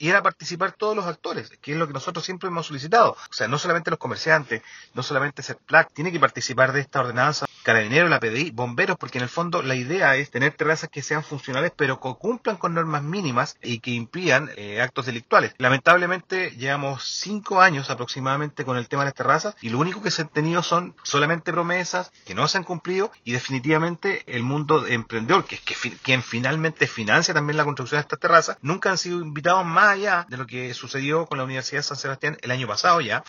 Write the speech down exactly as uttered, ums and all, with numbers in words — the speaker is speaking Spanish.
y era participar todos los actores, que es lo que nosotros siempre hemos solicitado. O sea, no solamente los comerciantes, no solamente CERPLAC, tiene que participar de esta ordenanza, Carabineros, la P D I, bomberos, porque en el fondo la idea es tener terrazas que sean funcionales, pero que cumplan con normas mínimas y que impidan eh, actos delictuales. Lamentablemente llevamos cinco años aproximadamente con el tema de las terrazas y lo único que se han tenido son solamente promesas que no se han cumplido, y definitivamente el mundo emprendedor, que es que fi- quien finalmente financia también la construcción de estas terrazas, nunca han sido invitados más allá de lo que sucedió con la Universidad de San Sebastián el año pasado ya,